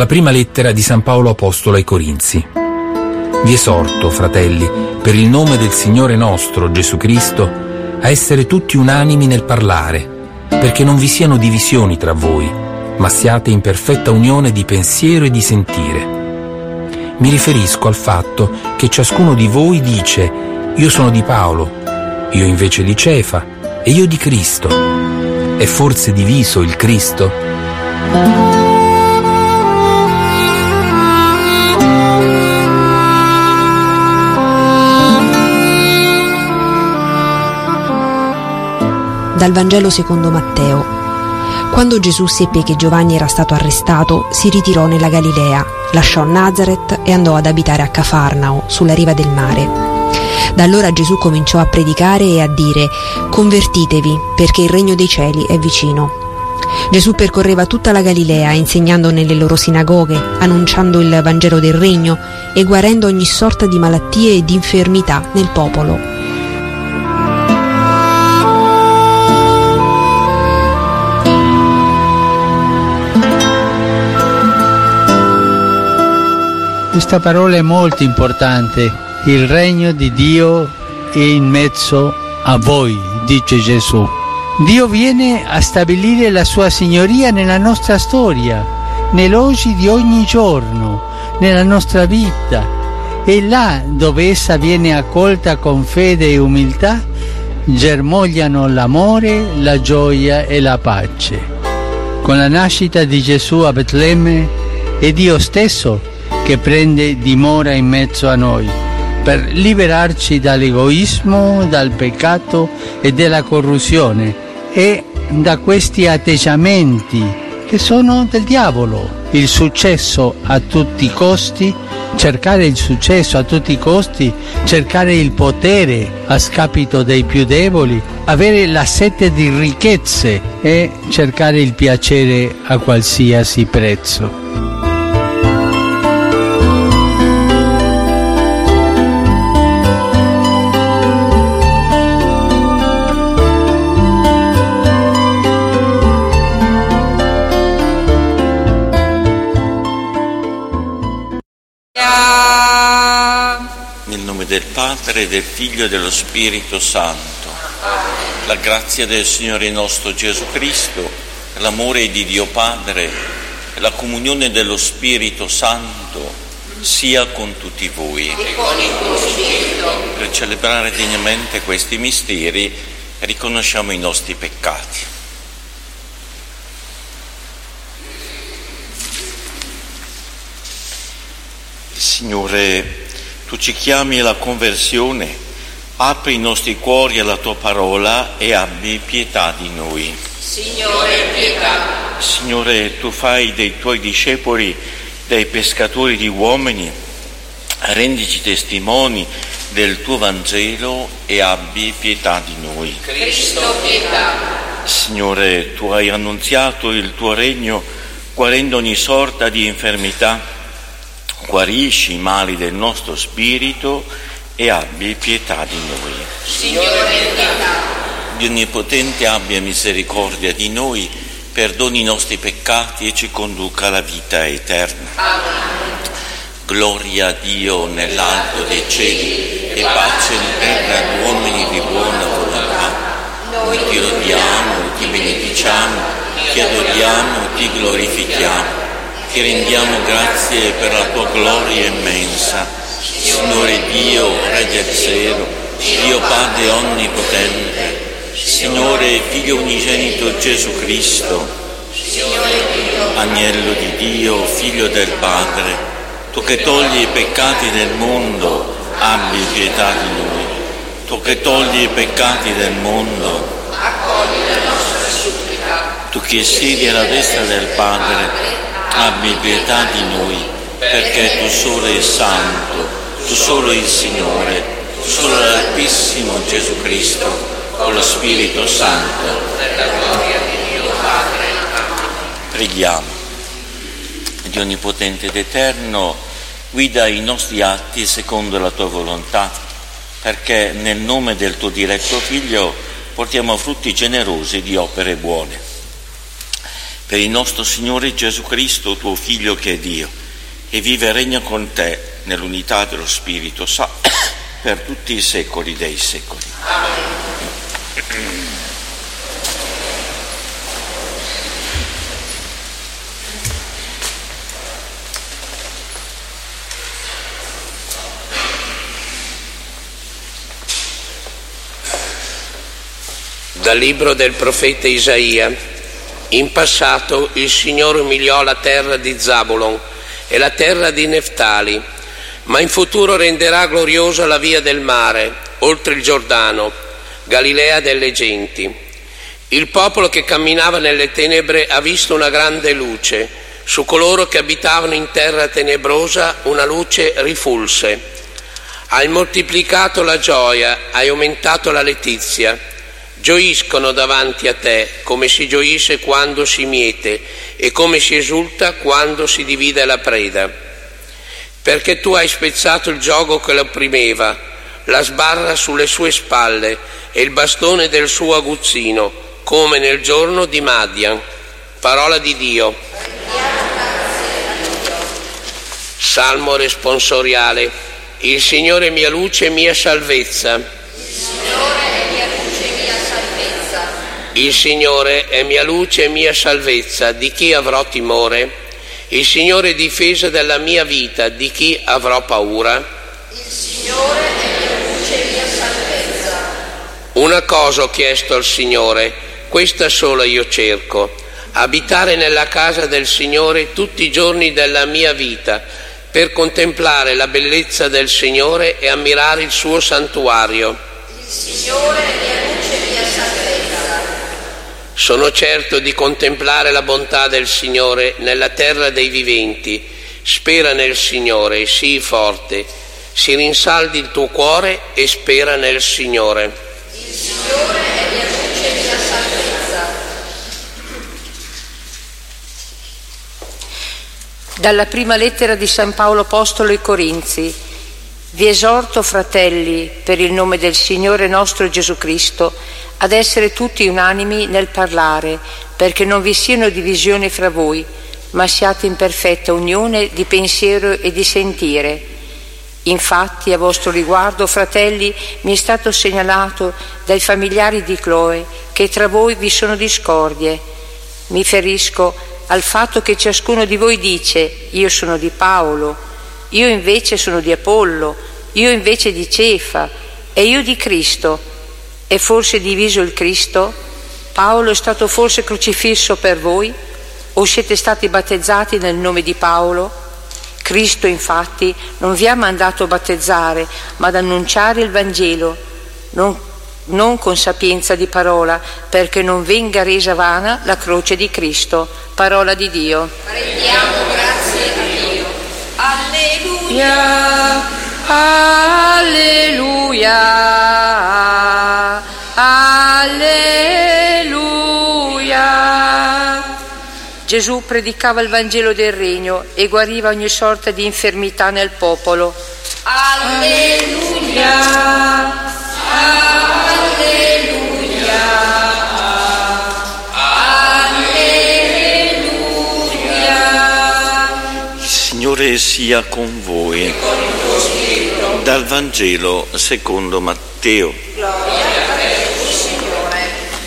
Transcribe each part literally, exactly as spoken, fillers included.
prima lettera di San Paolo Apostolo ai Corinzi. Vi esorto, fratelli, per il nome del Signore nostro, Gesù Cristo, a essere tutti unanimi nel parlare, perché non vi siano divisioni tra voi, ma siate in perfetta unione di pensiero e di sentire. Mi riferisco al fatto che ciascuno di voi dice: io sono di Paolo, io invece di Cefa, e io di Cristo. È forse diviso il Cristo? Dal Vangelo secondo Matteo. Quando Gesù seppe che Giovanni era stato arrestato, si ritirò nella Galilea, lasciò Nazaret e andò ad abitare a Cafarnao, sulla riva del mare. Da allora Gesù cominciò a predicare e a dire: convertitevi, perché il regno dei cieli è vicino. Gesù percorreva tutta la Galilea, insegnando nelle loro sinagoghe, annunciando il Vangelo del regno e guarendo ogni sorta di malattie e di infermità nel popolo. Questa parola è molto importante. Il regno di Dio è in mezzo a voi, dice Gesù. Dio viene a stabilire la sua signoria nella nostra storia, nell'oggi di ogni giorno, nella nostra vita. E là dove essa viene accolta con fede e umiltà, germogliano l'amore, la gioia e la pace. Con la nascita di Gesù a Betlemme è Dio stesso che prende dimora in mezzo a noi per liberarci dall'egoismo, dal peccato e dalla corruzione e da questi atteggiamenti che sono del diavolo. Il successo a tutti i costi, cercare il successo a tutti i costi, cercare il potere a scapito dei più deboli, avere la sete di ricchezze e cercare il piacere a qualsiasi prezzo. Del Padre, del Figlio e dello Spirito Santo. La grazia del Signore nostro Gesù Cristo, l'amore di Dio Padre e la comunione dello Spirito Santo sia con tutti voi. E con il tuo spirito. Per celebrare degnamente questi misteri riconosciamo i nostri peccati. Signore, Tu ci chiami alla conversione, apri i nostri cuori alla Tua parola e abbi pietà di noi. Signore, pietà. Signore, Tu fai dei Tuoi discepoli dei pescatori di uomini, rendici testimoni del Tuo Vangelo e abbi pietà di noi. Cristo, pietà. Signore, Tu hai annunziato il Tuo regno guarendo ogni sorta di infermità. Guarisci i mali del nostro spirito e abbi pietà di noi. Signore, pietà. Dio Onnipotente abbia misericordia di noi, perdoni i nostri peccati e ci conduca alla vita eterna. Amen. Gloria a Dio nell'alto dei cieli e pace in terra agli uomini di buona volontà. Noi ti lodiamo, ti benediciamo, ti adoriamo, ti glorifichiamo. Ti rendiamo grazie per la Tua gloria immensa, Signore Dio, Re del cielo, Dio Padre onnipotente, Signore Figlio unigenito Gesù Cristo, Agnello di Dio, Figlio del Padre, Tu che togli i peccati del mondo, abbi pietà di noi. Tu che togli i peccati del mondo, accogli la nostra supplica. Tu che siedi alla destra del Padre, abbi pietà di noi, perché Tu solo sei santo, Tu solo il Signore, Tu solo l'Altissimo Gesù Cristo, con lo Spirito Santo. Per la gloria di Dio Padre. Preghiamo. Dio Onnipotente ed Eterno, guida i nostri atti secondo la Tua volontà, perché nel nome del Tuo diletto Figlio portiamo frutti generosi di opere buone. per il nostro Signore Gesù Cristo, tuo Figlio che è Dio, e vive e regna con te nell'unità dello Spirito Santo per tutti i secoli dei secoli. Amen. Dal libro del profeta Isaia. In passato il Signore umiliò la terra di Zabulon e la terra di Neftali, ma in futuro renderà gloriosa la via del mare, oltre il Giordano, Galilea delle genti. Il popolo che camminava nelle tenebre ha visto una grande luce, su coloro che abitavano in terra tenebrosa una luce rifulse. Hai moltiplicato la gioia, hai aumentato la letizia. Gioiscono davanti a te come si gioisce quando si miete e come si esulta quando si divide la preda. Perché tu hai spezzato il giogo che l'opprimeva, la sbarra sulle sue spalle e il bastone del suo aguzzino, come nel giorno di Madian. Parola di Dio. Salmo responsoriale. Il Signore è mia luce e mia salvezza. Il Signore è mia luce e mia salvezza, di chi avrò timore? Il Signore è difesa della mia vita, di chi avrò paura? Il Signore è mia luce e mia salvezza. Una cosa ho chiesto al Signore, questa sola io cerco, abitare nella casa del Signore tutti i giorni della mia vita, per contemplare la bellezza del Signore e ammirare il suo santuario. Il Signore è mia luce e mia salvezza. Sono certo di contemplare la bontà del Signore nella terra dei viventi. Spera nel Signore, sii forte, si rinsaldi il tuo cuore e spera nel Signore. Il Signore è mia luce e mia salvezza. Dalla prima lettera di San Paolo Apostolo ai Corinzi. Vi esorto, fratelli, per il nome del Signore nostro Gesù Cristo, ad essere tutti unanimi nel parlare, perché non vi siano divisioni fra voi, ma siate in perfetta unione di pensiero e di sentire. Infatti, a vostro riguardo, fratelli, mi è stato segnalato dai familiari di Cloe che tra voi vi sono discordie. Mi riferisco al fatto che ciascuno di voi dice: io sono di Paolo, io invece sono di Apollo, io invece di Cefa e io di Cristo. È forse diviso il Cristo? Paolo è stato forse crocifisso per voi? O siete stati battezzati nel nome di Paolo? Cristo infatti non vi ha mandato battezzare, ma ad annunciare il Vangelo, non, non con sapienza di parola, perché non venga resa vana la croce di Cristo. Parola di Dio. Rendiamo grazie a Dio. Alleluia. Alleluia, alleluia. Gesù predicava il Vangelo del Regno e guariva ogni sorta di infermità nel popolo. Alleluia, alleluia, alleluia. Il Signore sia con voi. Dal Vangelo secondo Matteo. Gloria a te, Signore.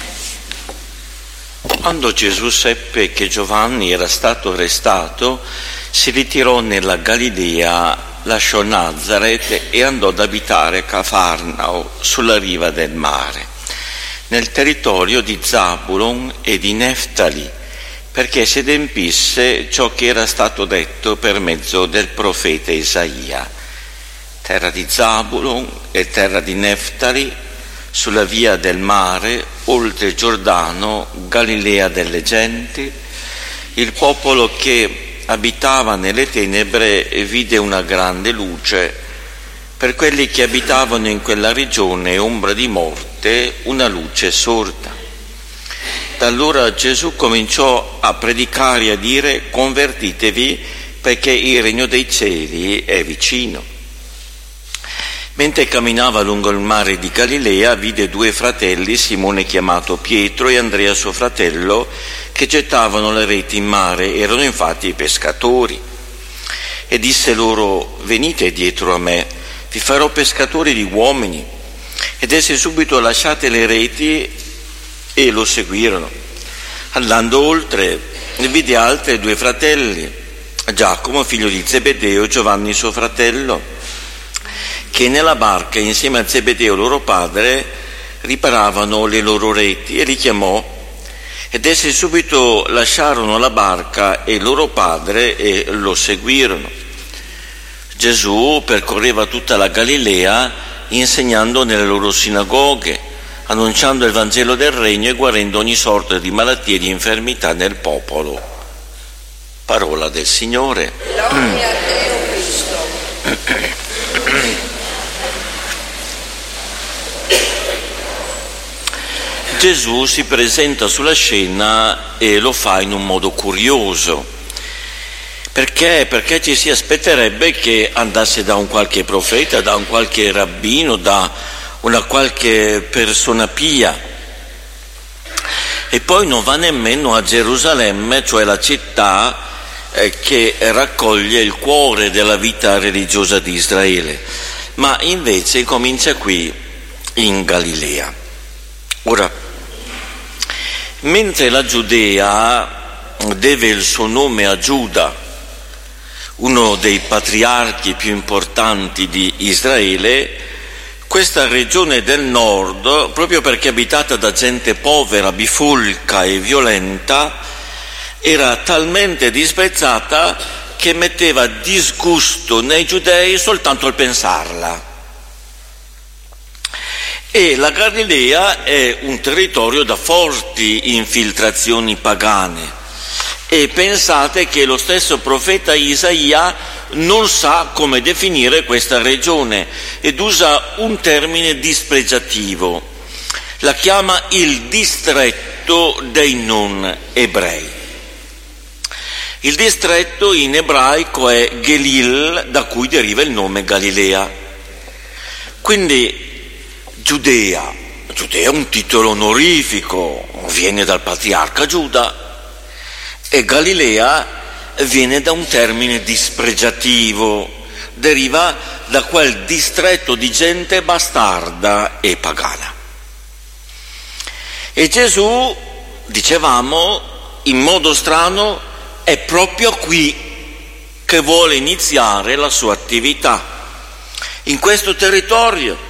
Quando Gesù seppe che Giovanni era stato arrestato, si ritirò nella Galilea, lasciò Nazaret e andò ad abitare a Cafarnao, sulla riva del mare, nel territorio di Zabulon e di Neftali, perché si adempisse ciò che era stato detto per mezzo del profeta Isaia. Terra di Zabulon e terra di Neftali, sulla via del mare, oltre il Giordano, Galilea delle genti, il popolo che abitava nelle tenebre vide una grande luce. Per quelli che abitavano in quella regione ombra di morte, una luce sorta. Da allora Gesù cominciò a predicare e a dire: convertitevi, perché il regno dei cieli è vicino. Mentre camminava lungo il mare di Galilea, vide due fratelli, Simone chiamato Pietro e Andrea suo fratello, che gettavano le reti in mare, erano infatti i pescatori. E disse loro: venite dietro a me, vi farò pescatori di uomini. Ed essi subito lasciate le reti e lo seguirono. Andando oltre, vide altri due fratelli, Giacomo figlio di Zebedeo e Giovanni suo fratello, che nella barca insieme a Zebedeo loro padre riparavano le loro reti, e li chiamò, ed essi subito lasciarono la barca e loro padre e lo seguirono. Gesù percorreva tutta la Galilea insegnando nelle loro sinagoghe, annunciando il Vangelo del Regno e guarendo ogni sorta di malattie e di infermità nel popolo. Parola del Signore. Gloria a te, o Cristo. Gesù si presenta sulla scena e lo fa in un modo curioso. Perché? Perché ci si aspetterebbe che andasse da un qualche profeta, da un qualche rabbino, da una qualche persona pia. E poi non va nemmeno a Gerusalemme, cioè la città eh, che raccoglie il cuore della vita religiosa di Israele, ma invece comincia qui in Galilea. Ora, mentre la Giudea deve il suo nome a Giuda, uno dei patriarchi più importanti di Israele, questa regione del nord, proprio perché abitata da gente povera, bifolca e violenta, era talmente disprezzata che metteva disgusto nei giudei soltanto al pensarla. E la Galilea è un territorio da forti infiltrazioni pagane, e pensate che lo stesso profeta Isaia non sa come definire questa regione ed usa un termine dispregiativo, la chiama il distretto dei non ebrei. Il distretto in ebraico è Gelil, da cui deriva il nome Galilea. Quindi Giudea, Giudea è un titolo onorifico, viene dal patriarca Giuda, e Galilea viene da un termine dispregiativo, deriva da quel distretto di gente bastarda e pagana. E Gesù, dicevamo, in modo strano, è proprio qui che vuole iniziare la sua attività, in questo territorio,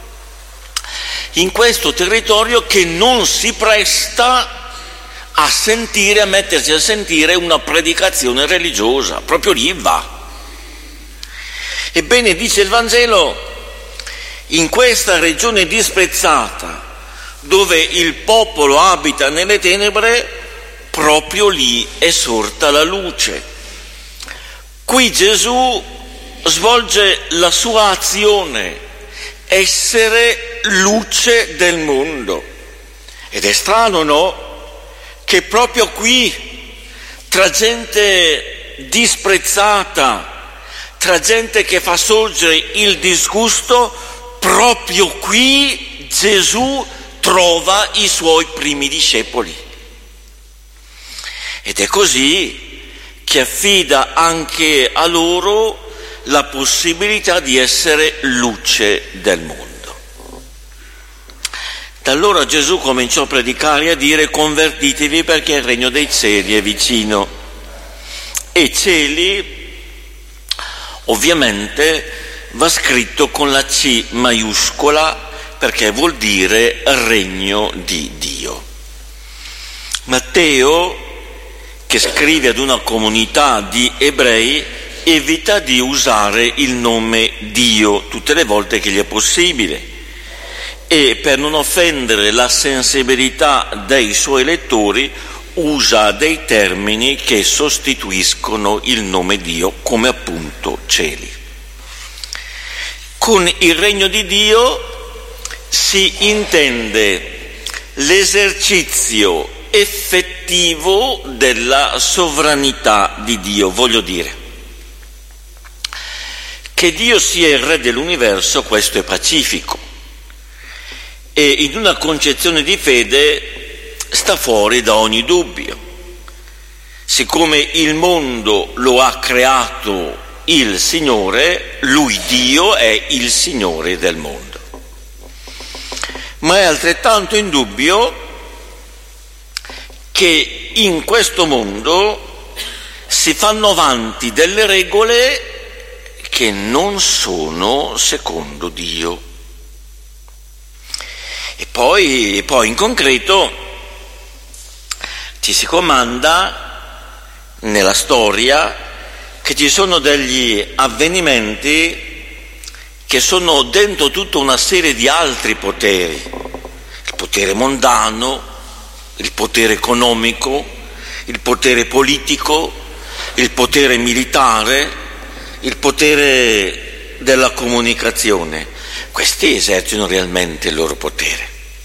in questo territorio che non si presta a sentire, a mettersi a sentire una predicazione religiosa, proprio lì va. Ebbene, dice il Vangelo, in questa regione disprezzata, dove il popolo abita nelle tenebre, proprio lì è sorta la luce. Qui Gesù svolge la sua azione, essere luce del mondo. Ed è strano, no? Che proprio qui, tra gente disprezzata, tra gente che fa sorgere il disgusto, proprio qui Gesù trova i suoi primi discepoli. Ed è così che affida anche a loro la possibilità di essere luce del mondo. Da allora Gesù cominciò a predicare e a dire: convertitevi perché il regno dei cieli è vicino. E cieli ovviamente va scritto con la C maiuscola, perché vuol dire regno di Dio. Matteo, che scrive ad una comunità di ebrei, evita di usare il nome Dio tutte le volte che gli è possibile, e per non offendere la sensibilità dei suoi lettori usa dei termini che sostituiscono il nome Dio, come appunto cieli. Con il regno di Dio si intende l'esercizio effettivo della sovranità di Dio, voglio dire Che Dio sia il Re dell'universo, questo è pacifico, e in una concezione di fede sta fuori da ogni dubbio. Siccome il mondo lo ha creato il Signore, Lui Dio è il Signore del mondo. Ma è altrettanto indubbio che in questo mondo si fanno avanti delle regole che non sono secondo Dio. E poi, e poi in concreto ci si comanda nella storia che ci sono degli avvenimenti che sono dentro tutta una serie di altri poteri, il potere mondano, il potere economico, il potere politico, il potere militare, il potere della comunicazione. Questi esercitano realmente il loro potere.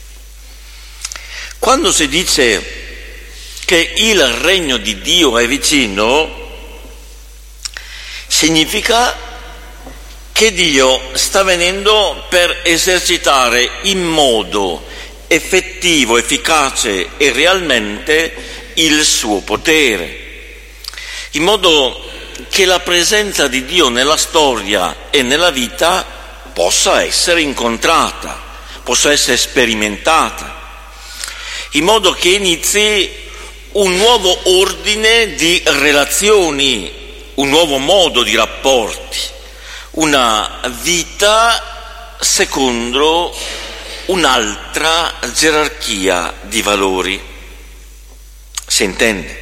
Quando si dice che il regno di Dio è vicino, significa che Dio sta venendo per esercitare in modo effettivo, efficace e realmente il suo potere, in modo che la presenza di Dio nella storia e nella vita possa essere incontrata, possa essere sperimentata, in modo che inizi un nuovo ordine di relazioni, un nuovo modo di rapporti, una vita secondo un'altra gerarchia di valori. Si intende?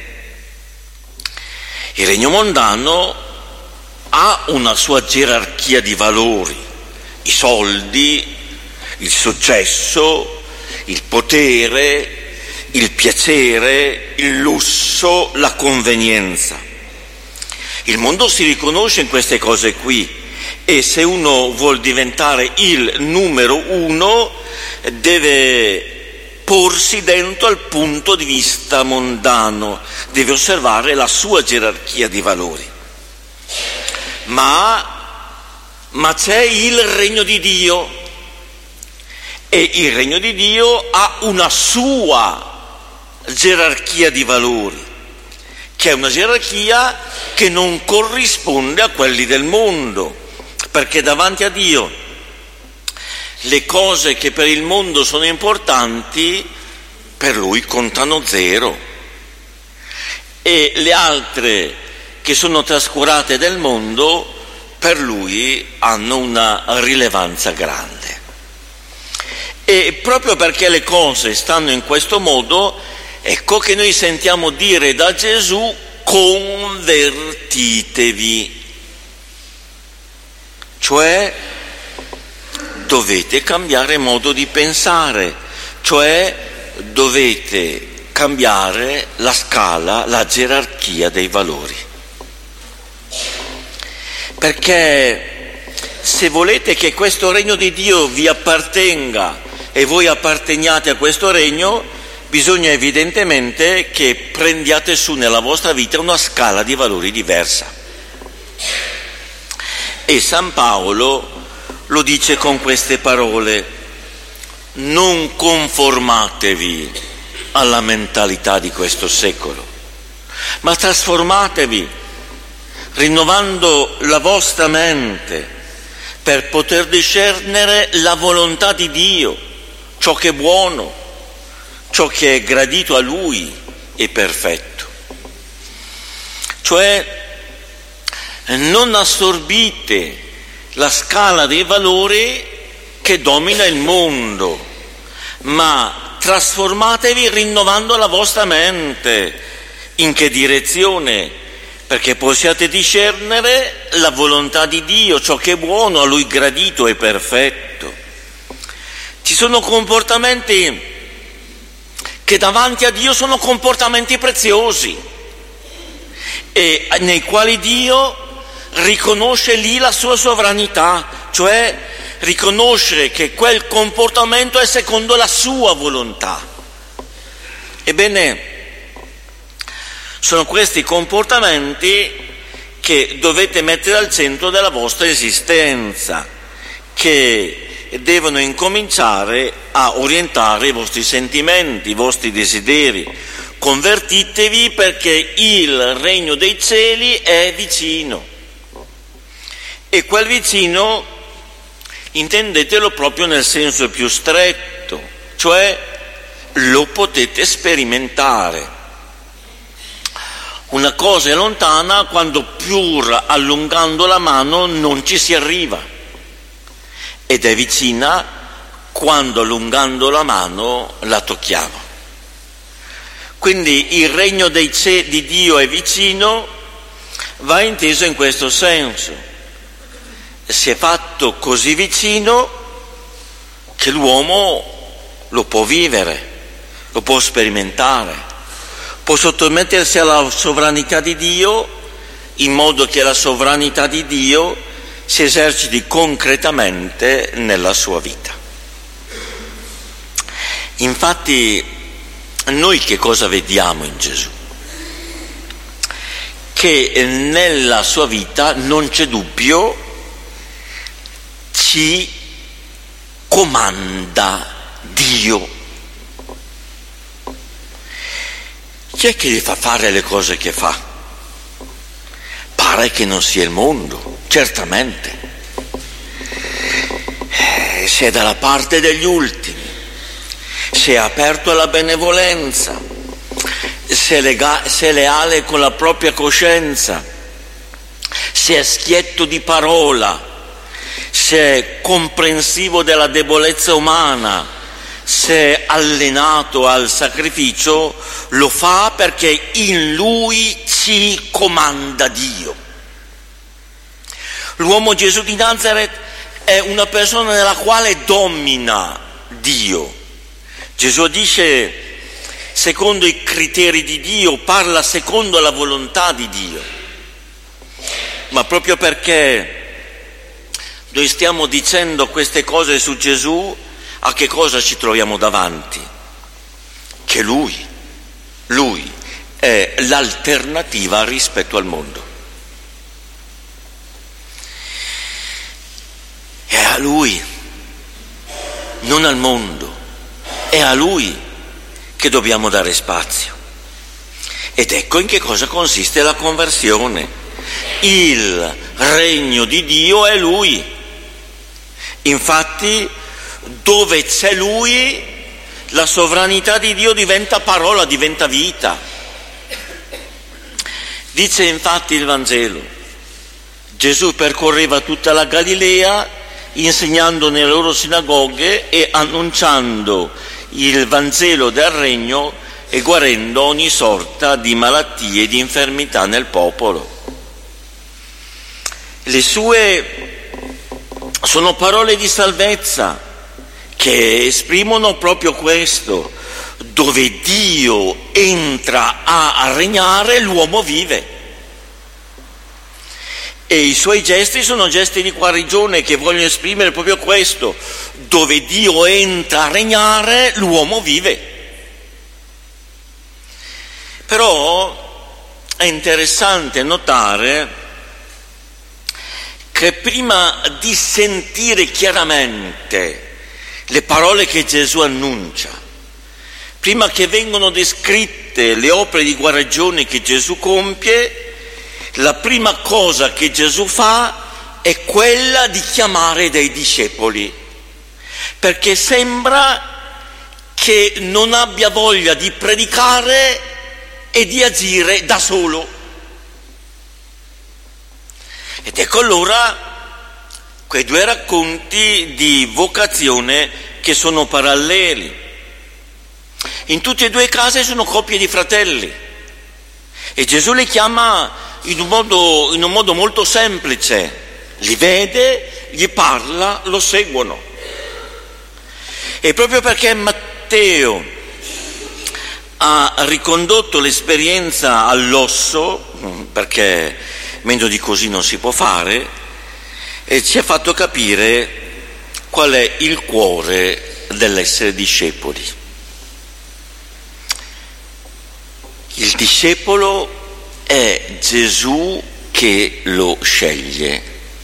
Il regno mondano ha una sua gerarchia di valori, i soldi, il successo, il potere, il piacere, il lusso, la convenienza. Il mondo si riconosce in queste cose qui, e se uno vuol diventare il numero uno deve porsi dentro al punto di vista mondano, deve osservare la sua gerarchia di valori. Ma, ma c'è il regno di Dio, e il regno di Dio ha una sua gerarchia di valori, che è una gerarchia che non corrisponde a quelli del mondo, perché davanti a Dio le cose che per il mondo sono importanti per Lui contano zero, e le altre che sono trascurate del mondo per Lui hanno una rilevanza grande. E proprio perché le cose stanno in questo modo, ecco che noi sentiamo dire da Gesù: convertitevi, cioè dovete cambiare modo di pensare, cioè dovete cambiare la scala, la gerarchia dei valori. Perché se volete che questo regno di Dio vi appartenga e voi apparteniate a questo regno, bisogna evidentemente che prendiate su nella vostra vita una scala di valori diversa. E San Paolo lo dice con queste parole: non conformatevi alla mentalità di questo secolo, ma trasformatevi, rinnovando la vostra mente per poter discernere la volontà di Dio, ciò che è buono, ciò che è gradito a Lui e perfetto. Cioè, non assorbite la scala dei valori che domina il mondo, ma trasformatevi rinnovando la vostra mente. In che direzione? Perché possiate discernere la volontà di Dio, ciò che è buono, a Lui gradito e perfetto. Ci sono comportamenti che davanti a Dio sono comportamenti preziosi, e nei quali Dio riconosce lì la sua sovranità, cioè riconosce che quel comportamento è secondo la sua volontà. Ebbene, sono questi comportamenti che dovete mettere al centro della vostra esistenza, che devono incominciare a orientare i vostri sentimenti, i vostri desideri. Convertitevi perché il regno dei cieli è vicino. E quel vicino intendetelo proprio nel senso più stretto, cioè lo potete sperimentare. Una cosa è lontana quando pur allungando la mano non ci si arriva, ed è vicina quando allungando la mano la tocchiamo. Quindi il regno dei cieli di Dio è vicino, va inteso in questo senso. Si è fatto così vicino che l'uomo lo può vivere, lo può sperimentare, può sottomettersi alla sovranità di Dio in modo che la sovranità di Dio si eserciti concretamente nella sua vita. Infatti, noi che cosa vediamo in Gesù? Che nella sua vita non c'è dubbio, ci comanda Dio. Chi è che gli fa fare le cose che fa? Pare che non sia il mondo, certamente. Eh, se è dalla parte degli ultimi, se è aperto alla benevolenza, se è, lega- se è leale con la propria coscienza, se è schietto di parola, se è comprensivo della debolezza umana, se è allenato al sacrificio, lo fa perché in lui ci comanda Dio. L'uomo Gesù di Nazaret è una persona nella quale domina Dio. Gesù dice secondo i criteri di Dio, parla secondo la volontà di Dio. Ma proprio perché noi stiamo dicendo queste cose su Gesù, a che cosa ci troviamo davanti? Che Lui, Lui è l'alternativa rispetto al mondo. È a Lui, non al mondo, è a Lui che dobbiamo dare spazio. Ed ecco in che cosa consiste la conversione. Il regno di Dio è Lui. Infatti, dove c'è Lui, la sovranità di Dio diventa parola, diventa vita. Dice infatti il Vangelo, Gesù percorreva tutta la Galilea, insegnando nelle loro sinagoghe e annunciando il Vangelo del Regno e guarendo ogni sorta di malattie e di infermità nel popolo. Le sue sono parole di salvezza che esprimono proprio questo: dove Dio entra a regnare, l'uomo vive. E i suoi gesti sono gesti di guarigione che vogliono esprimere proprio questo: dove Dio entra a regnare, l'uomo vive. Però è interessante notare che prima di sentire chiaramente le parole che Gesù annuncia, prima che vengano descritte le opere di guarigione che Gesù compie, la prima cosa che Gesù fa è quella di chiamare dei discepoli, perché sembra che non abbia voglia di predicare e di agire da solo. Ed ecco allora quei due racconti di vocazione che sono paralleli. In tutti e due i casi sono coppie di fratelli e Gesù li chiama in un modo, in un modo molto semplice: li vede, gli parla, lo seguono. E proprio perché Matteo ha ricondotto l'esperienza all'osso, perché meglio di così non si può fare, e ci ha fatto capire qual è il cuore dell'essere discepoli. Il discepolo è Gesù che lo sceglie.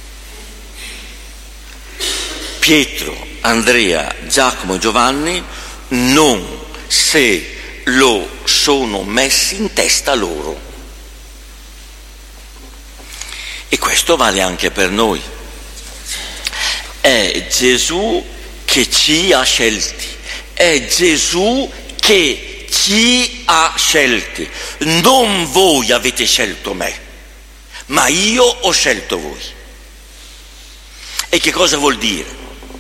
Pietro, Andrea, Giacomo e Giovanni non se lo sono messi in testa loro. E questo vale anche per noi. È Gesù che ci ha scelti, è Gesù che ci ha scelti. Non voi avete scelto me, ma io ho scelto voi. E che cosa vuol dire?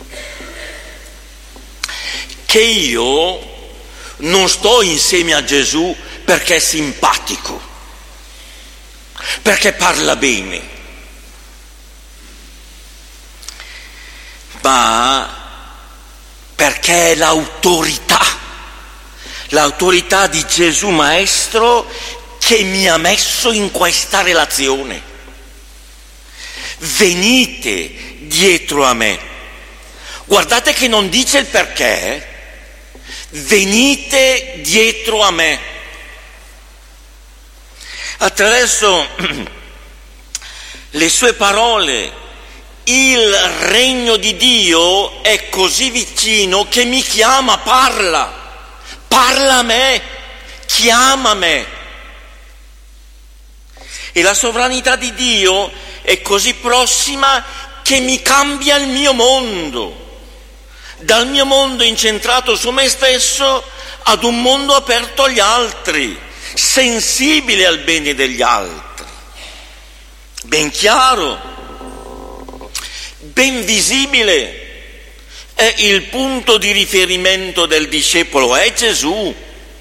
Che io non sto insieme a Gesù perché è simpatico, perché parla bene, ma perché è l'autorità, l'autorità di Gesù Maestro che mi ha messo in questa relazione. Venite dietro a me. Guardate che non dice il perché, venite dietro a me. Attraverso le sue parole, il regno di Dio è così vicino che mi chiama, parla, parla a me, chiama me. E la sovranità di Dio è così prossima che mi cambia il mio mondo, dal mio mondo incentrato su me stesso ad un mondo aperto agli altri, sensibile al bene degli altri, ben chiaro, ben visibile. È il punto di riferimento del discepolo, è Gesù.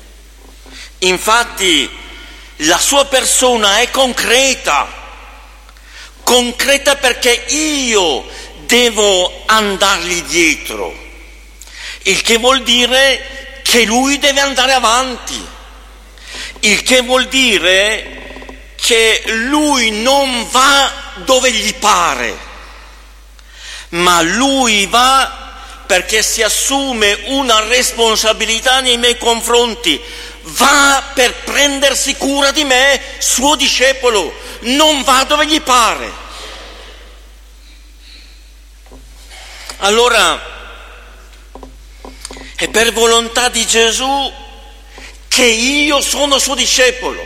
Infatti la sua persona è concreta, concreta perché io devo andargli dietro, il che vuol dire che lui deve andare avanti, il che vuol dire che lui non va dove gli pare, ma lui va perché si assume una responsabilità nei miei confronti, va per prendersi cura di me, suo discepolo, non va dove gli pare. Allora, è per volontà di Gesù che io sono suo discepolo,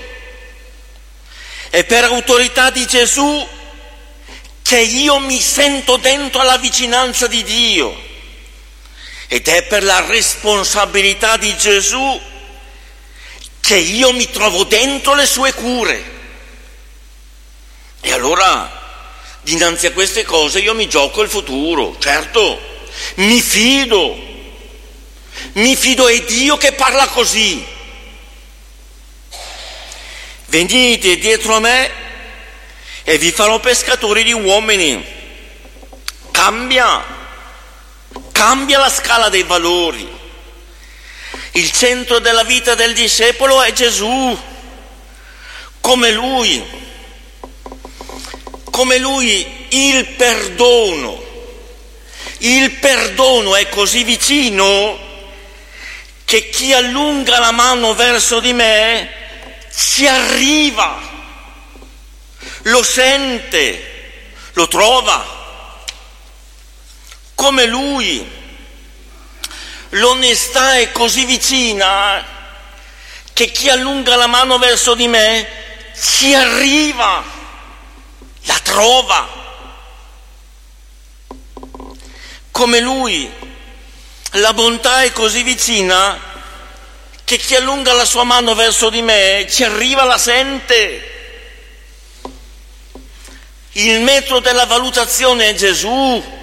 è per autorità di Gesù che io mi sento dentro alla vicinanza di Dio, ed è per la responsabilità di Gesù che io mi trovo dentro le sue cure. E allora, dinanzi a queste cose, io mi gioco il futuro, certo, mi fido, mi fido, è Dio che parla così. Venite dietro a me e vi farò pescatori di uomini. Cambia, cambia la scala dei valori. Il centro della vita del discepolo è Gesù, come lui, come lui il perdono. Il perdono è così vicino che chi allunga la mano verso di me ci arriva, lo sente, lo trova. Come lui, l'onestà è così vicina che chi allunga la mano verso di me ci arriva, la trova. Come lui, la bontà è così vicina che chi allunga la sua mano verso di me ci arriva, la sente. Il metro della valutazione è Gesù.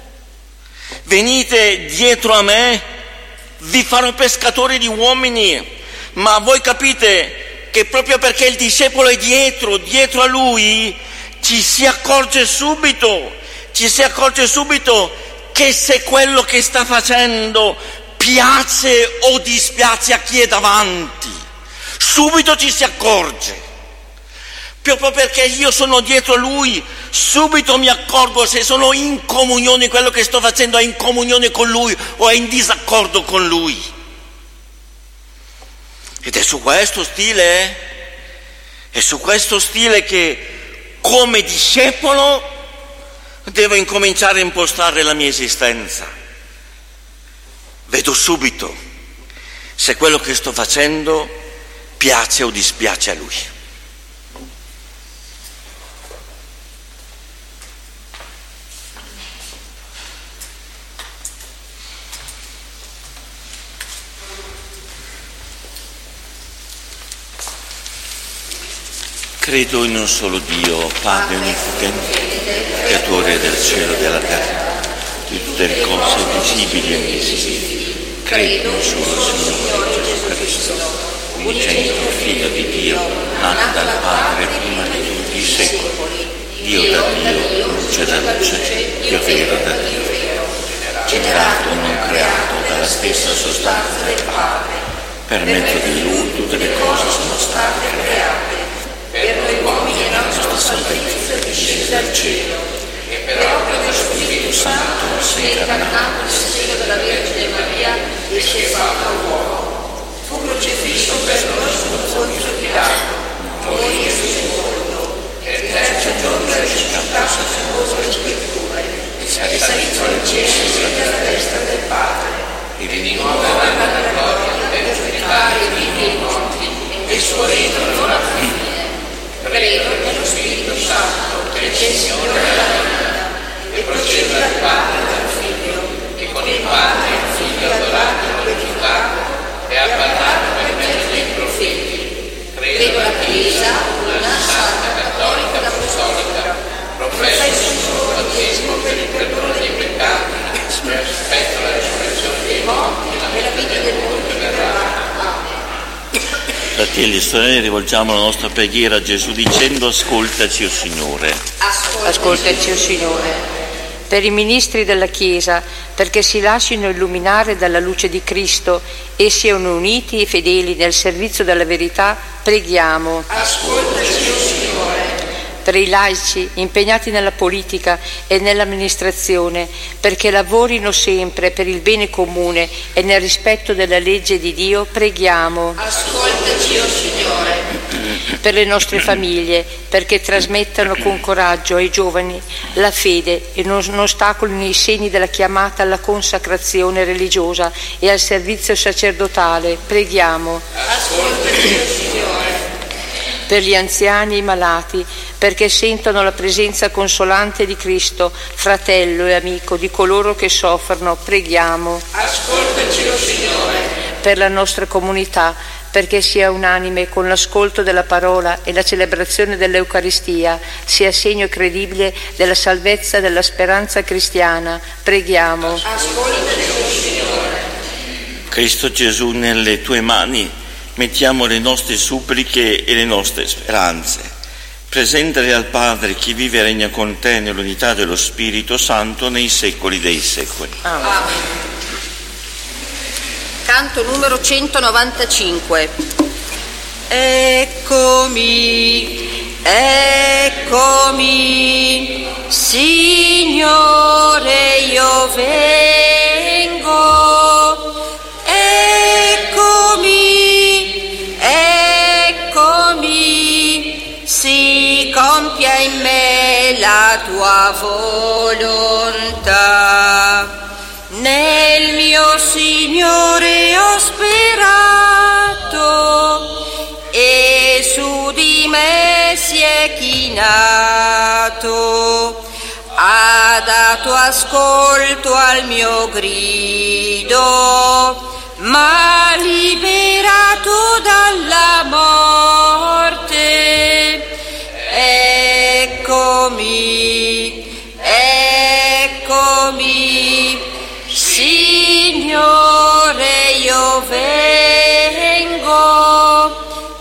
Venite dietro a me, vi farò pescatori di uomini. Ma voi capite che proprio perché il discepolo è dietro, dietro a lui, ci si accorge subito, ci si accorge subito che se quello che sta facendo piace o dispiace a chi è davanti, subito ci si accorge. Proprio perché io sono dietro lui, subito mi accorgo se sono in comunione, quello che sto facendo è in comunione con lui o è in disaccordo con lui. Ed è su questo stile, è su questo stile che come discepolo devo incominciare a impostare la mia esistenza. Vedo subito se quello che sto facendo piace o dispiace a Lui. Credo in un solo Dio, Padre onnipotente, creatore del cielo e della terra, di tutte le cose visibili e invisibili. Credo in un solo Signore Gesù Cristo, unigenito Figlio di Dio, nato dal Padre prima di tutti i secoli, Dio da Dio, luce da luce, Dio vero da Dio vero, generato e non creato dalla stessa sostanza del Padre. Per mezzo di Lui tutte le cose sono state create. Per noi uomini la nostra salvezza è discesa dal cielo, e per opera dello Spirito Santo si è incarnato nel seno della Vergine Maria e si è fatto uomo. Fu crocifisso per noi sotto Ponzio Pilato, morì e risorto, e il terzo giorno risuscitato secondo le Scritture, e salito al cielo della destra del Padre, e di nuovo verrà nella gloria per giudicare i vivi e i morti, e il suo regno non ha fine. Credo nello Spirito Santo, che è il Signore della vita, e procede dal Padre e dal Figlio, che con il Padre e il Figlio adorato e glorificato, e ha parlato per mezzo dei profeti. Credo alla Chiesa, una santa, cattolica, apostolica, professo un solo battesimo per il perdono dei peccati, e aspetto la risurrezione dei morti e la vita del mondo che verrà. Fratelli e sorelle, rivolgiamo la nostra preghiera a Gesù dicendo: ascoltaci, o Signore. Ascoltaci, o Signore. Per i ministri della Chiesa, perché si lasciino illuminare dalla luce di Cristo e siano uniti e fedeli nel servizio della verità, preghiamo. Ascoltaci, o Signore. Per i laici impegnati nella politica e nell'amministrazione, perché lavorino sempre per il bene comune e nel rispetto della legge di Dio, preghiamo. Ascoltaci, o Signore. Per le nostre famiglie, perché trasmettano con coraggio ai giovani la fede e non ostacolino i segni della chiamata alla consacrazione religiosa e al servizio sacerdotale, preghiamo. Ascoltaci, o Signore. Per gli anziani e i malati, perché sentono la presenza consolante di Cristo, fratello e amico di coloro che soffrono, preghiamo. Ascoltaci, o Signore. Per la nostra comunità, perché sia unanime con l'ascolto della parola e la celebrazione dell'Eucaristia, sia segno credibile della salvezza e della speranza cristiana, preghiamo. Ascoltaci, o Signore. Cristo Gesù, nelle tue mani mettiamo le nostre suppliche e le nostre speranze. Presentale al Padre, che vive e regna con te nell'unità dello Spirito Santo nei secoli dei secoli. Amen. Amen. Canto numero centonovantacinque. Eccomi, eccomi, Signore, io vengo. Eccomi, eccomi, si compia in me la tua volontà. Nel mio Signore ho sperato e su di me si è chinato. Ha dato ascolto al mio grido, m'ha liberato dalla morte. Eccomi, eccomi, Signore, io vengo.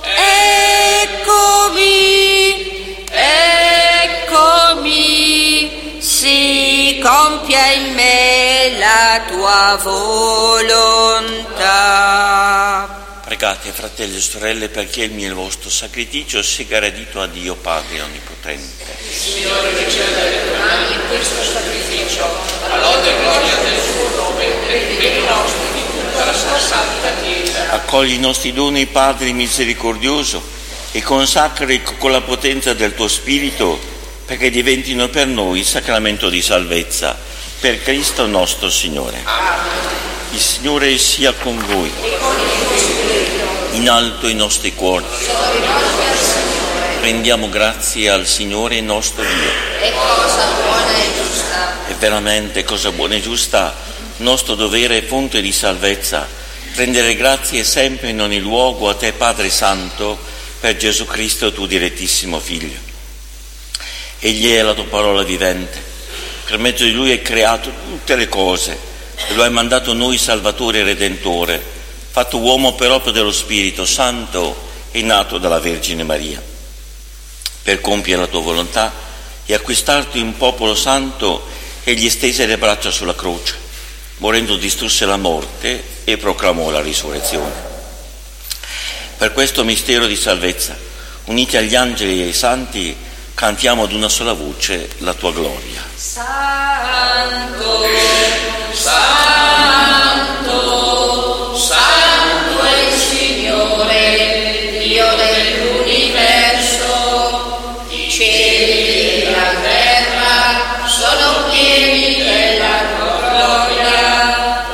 Eccomi, eccomi, si compia in me la tua volontà. Pregate, fratelli e sorelle, perché il mio e il vostro sacrificio sia gradito a Dio Padre Onnipotente. Signore, riceva dalle tue mani questo sacrificio, all'ode e gloria del suo nome, per il bene nostro e di tutta la sua santa Chiesa. Accogli i nostri doni, Padre misericordioso, e consacri con la potenza del tuo Spirito perché diventino per noi il sacramento di salvezza, per Cristo nostro Signore. Il Signore sia con voi. In alto i nostri cuori. Rendiamo grazie al Signore nostro Dio. È cosa buona e giusta. È veramente cosa buona e giusta, nostro dovere e fonte di salvezza, rendere grazie sempre in ogni luogo a Te, Padre Santo, per Gesù Cristo, tuo direttissimo Figlio. Egli è la Tua parola vivente. Per mezzo di Lui hai creato tutte le cose e lo hai mandato a noi Salvatore e Redentore, fatto uomo per opera dello Spirito Santo e nato dalla Vergine Maria. Per compiere la Tua volontà e acquistarti un popolo santo, egli stese le braccia sulla croce, morendo distrusse la morte e proclamò la risurrezione. Per questo mistero di salvezza, uniti agli angeli e ai santi, cantiamo ad una sola voce la Tua gloria. Santo, Santo, Santo è il Signore, Dio dell'universo, i cieli e la terra sono pieni della Tua gloria.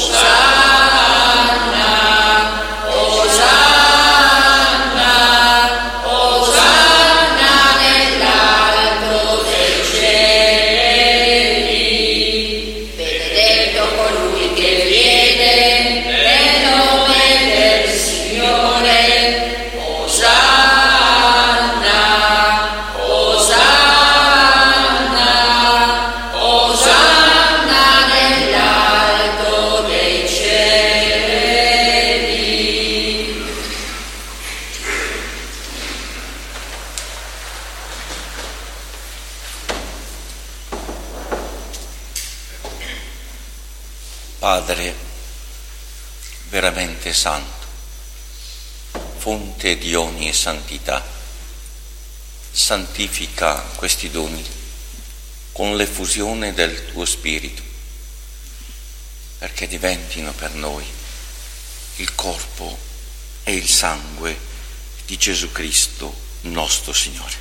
Osanna, Osanna, Osanna nell'alto dei cieli. Benedetto colui che viene nel nome del Signore. Osanna, Osanna, Osanna nell'alto dei cieli. Padre veramente santo, fonte di ogni santità, santifica questi doni con l'effusione del Tuo Spirito, perché diventino per noi il corpo e il sangue di Gesù Cristo nostro Signore.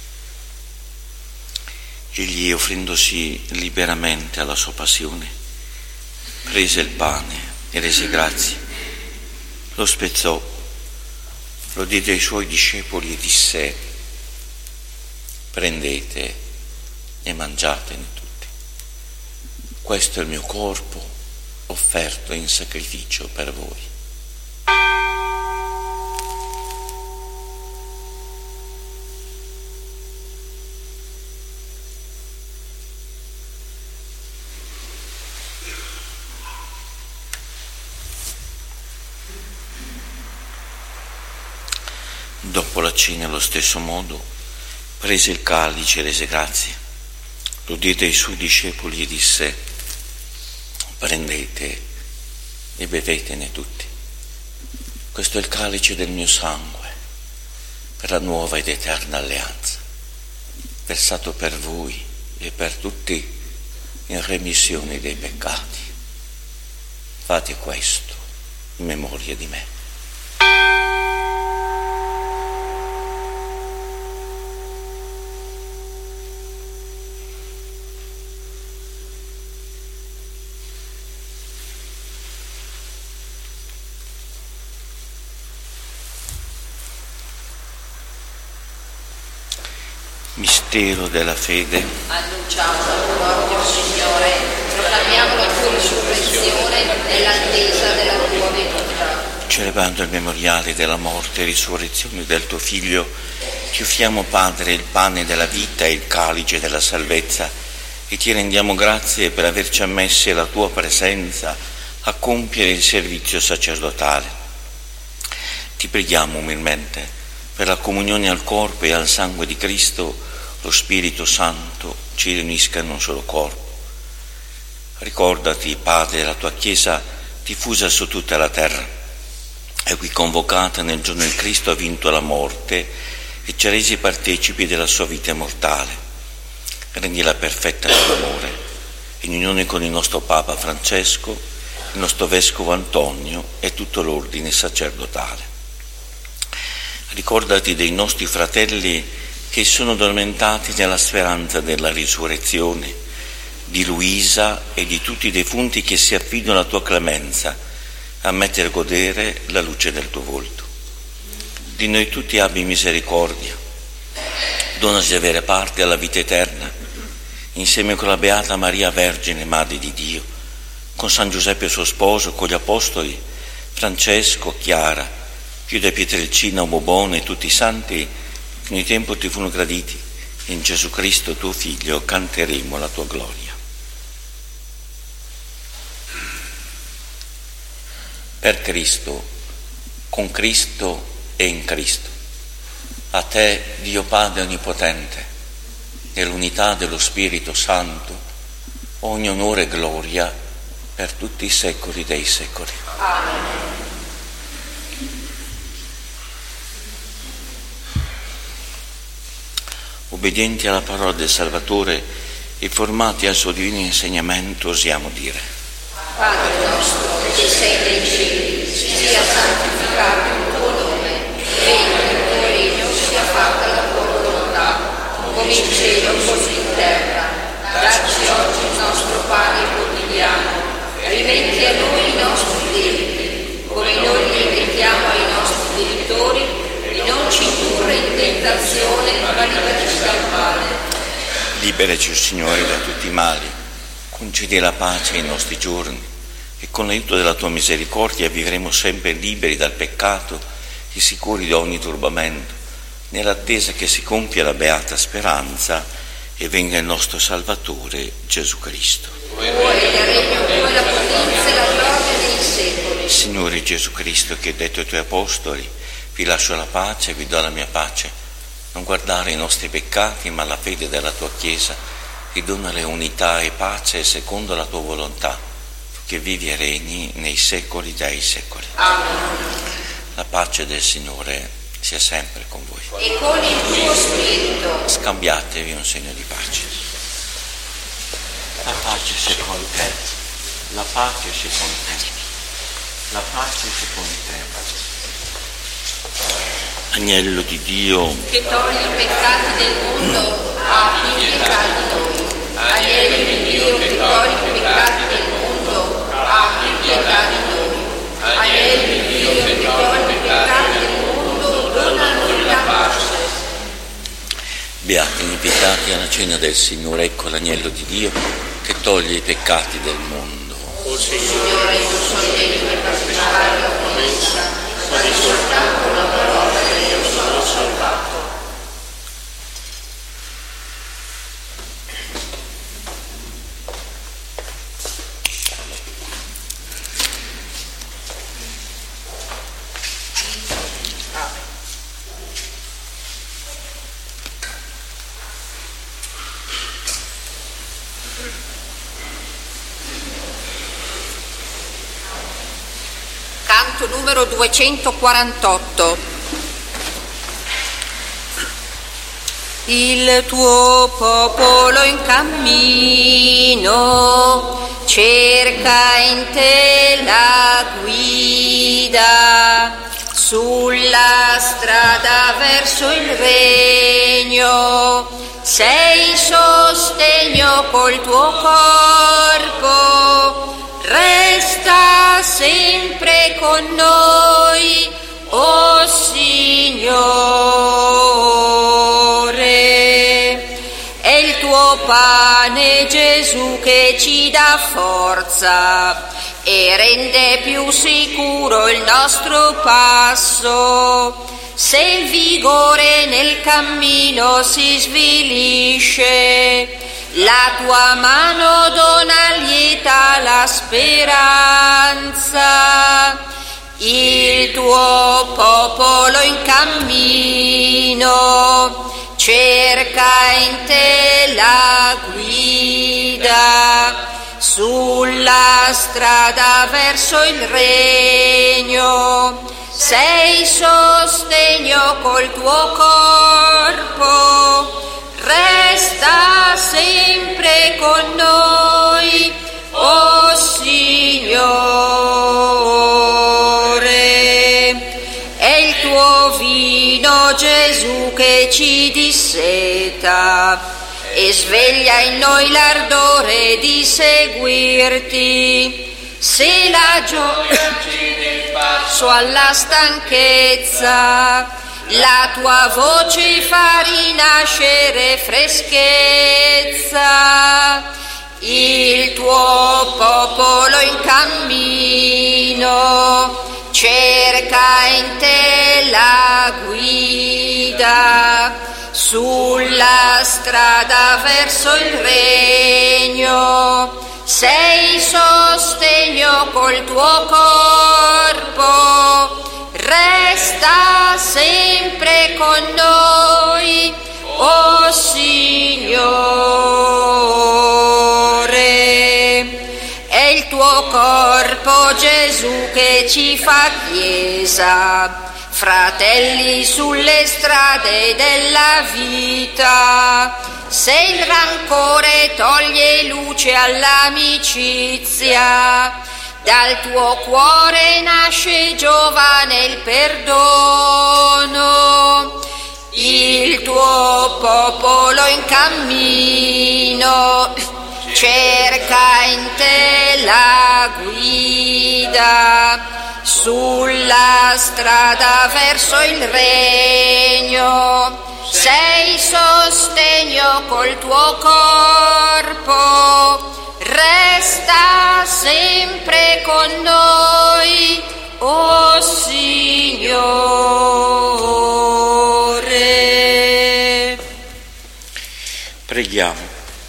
Egli, offrendosi liberamente alla sua passione, prese il pane e rese grazie, lo spezzò, lo diede ai Suoi discepoli e disse: prendete e mangiatene tutti. Questo è il mio corpo offerto in sacrificio per voi. Dopo la cena, allo stesso modo, prese il calice e rese grazie, lo diede ai Suoi discepoli e disse: prendete e bevetene tutti. Questo è il calice del mio sangue, per la nuova ed eterna alleanza, versato per voi e per tutti in remissione dei peccati. Fate questo in memoria di me. Mistero della fede. Annunciamo la Tua morte, Signore, proclamiamo la Tua risurrezione nell'attesa della Tua venuta. Celebrando il memoriale della morte e risurrezione del Tuo Figlio, Ti offriamo, Padre, il pane della vita e il calice della salvezza, e Ti rendiamo grazie per averci ammessi alla Tua presenza a compiere il servizio sacerdotale. Ti preghiamo umilmente per la comunione al corpo e al sangue di Cristo, lo Spirito Santo ci riunisca in un solo corpo. Ricordati, Padre, la Tua Chiesa diffusa su tutta la terra, e qui convocata nel giorno in Cristo ha vinto la morte e ci ha resi partecipi della sua vita mortale. Rendila perfetta nell'amore, in unione con il nostro Papa Francesco, il nostro Vescovo Antonio e tutto l'ordine sacerdotale. Ricordati dei nostri fratelli che sono addormentati nella speranza della risurrezione, di Luisa e di tutti i defunti che si affidano alla tua clemenza, a mettere a godere la luce del tuo volto. Di noi tutti abbi misericordia, donaci di avere parte alla vita eterna, insieme con la Beata Maria Vergine, Madre di Dio, con San Giuseppe suo sposo, con gli Apostoli, Francesco, Chiara, Chiude Pietrelcina, Bobone e tutti i santi che nel tempo ti furono graditi. In Gesù Cristo, tuo Figlio, canteremo la tua gloria. Per Cristo, con Cristo e in Cristo, a te, Dio Padre Onnipotente, nell'unità dello Spirito Santo, ogni onore e gloria per tutti i secoli dei secoli. Amen. Obbedienti alla parola del Salvatore e formati al suo divino insegnamento, osiamo dire: Padre nostro, che sei nei cieli, sia santificato il tuo nome, venga il tuo regno, sia fatta la tua volontà, come in cielo così in terra. Dacci oggi il nostro pane quotidiano, rimetti a noi i nostri debiti, come noi li rimettiamo ai nostri debitori, e non ci indurre in tentazione, ma liberaci dal male. Liberaci, Signore, da tutti i mali, concedi la pace ai nostri giorni, e con l'aiuto della tua misericordia vivremo sempre liberi dal peccato e sicuri di ogni turbamento, nell'attesa che si compia la beata speranza e venga il nostro Salvatore Gesù Cristo. Tuo è il regno, tuo è la potenza e la gloria dei secoli. Signore Gesù Cristo, che hai detto ai tuoi apostoli: vi lascio la pace, vi do la mia pace, non guardare i nostri peccati ma la fede della tua Chiesa, ti donale unità e pace secondo la tua volontà, che vivi e regni nei secoli dei secoli. Amen. La pace del Signore sia sempre con voi. E con il tuo spirito. Scambiatevi un segno di pace. La pace sia con te, la pace sia con te, la pace sia con te. Agnello di Dio, che togli i peccati del mondo, abbi pietà di noi. Agnello di Dio, che togli i peccati del mondo, abbi pietà di noi. Agnello di Dio, che togli i peccati del mondo, dona a noi la pace. beati invitati alla cena del Signore, ecco l'agnello di Dio che toglie i peccati del mondo. O Signore, io sono degno di partecipare alla tua mensa, ma di soltanto una parola e io sono salvato. Canto numero duecentoquarantotto. Il tuo popolo in cammino cerca in te la guida, sulla strada verso il regno sei sostegno col tuo corpo. Resta sempre con noi, o Signore. È il tuo pane, Gesù, che ci dà forza e rende più sicuro il nostro passo. Se il vigore nel cammino si svilisce, la tua mano dona lieta la speranza. Il tuo popolo in cammino cerca in te la guida, sulla strada verso il regno sei sostegno col tuo corpo. Resta sempre con noi, o Signore. È il tuo vino corpo Gesù che ci disseta e sveglia in noi l'ardore di seguirti. Se la gioia cede il passo alla stanchezza, la tua voce fa rinascere freschezza. Il tuo popolo in cammino cerca in te la guida, sulla strada verso il regno. Sei sostegno col tuo corpo, resta sempre con noi, o Signore. È il tuo corpo, Gesù, che ci fa Chiesa, fratelli sulle strade della vita. Se il rancore toglie luce all'amicizia, dal tuo cuore nasce giovane il perdono. Il tuo popolo in cammino cerca in te la guida, sulla strada verso il regno. Sei sostegno col tuo corpo, resta sempre con noi, o Signore. Preghiamo.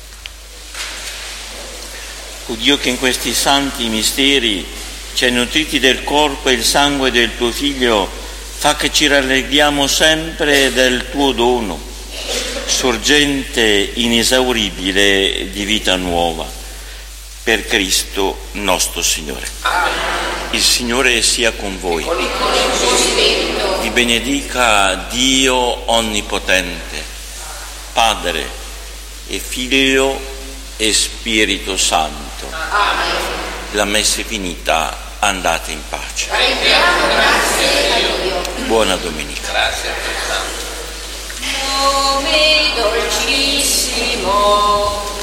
O Dio, che in questi santi misteri ci hai nutriti del corpo e il sangue del tuo Figlio, fa che ci rallegriamo sempre del tuo dono, sorgente inesauribile di vita nuova, per Cristo nostro Signore. Il Signore sia con voi. Vi benedica Dio Onnipotente, Padre e Figlio e Spirito Santo. La messa è finita, andate in pace. Buona domenica. Grazie. Nome dolcissimo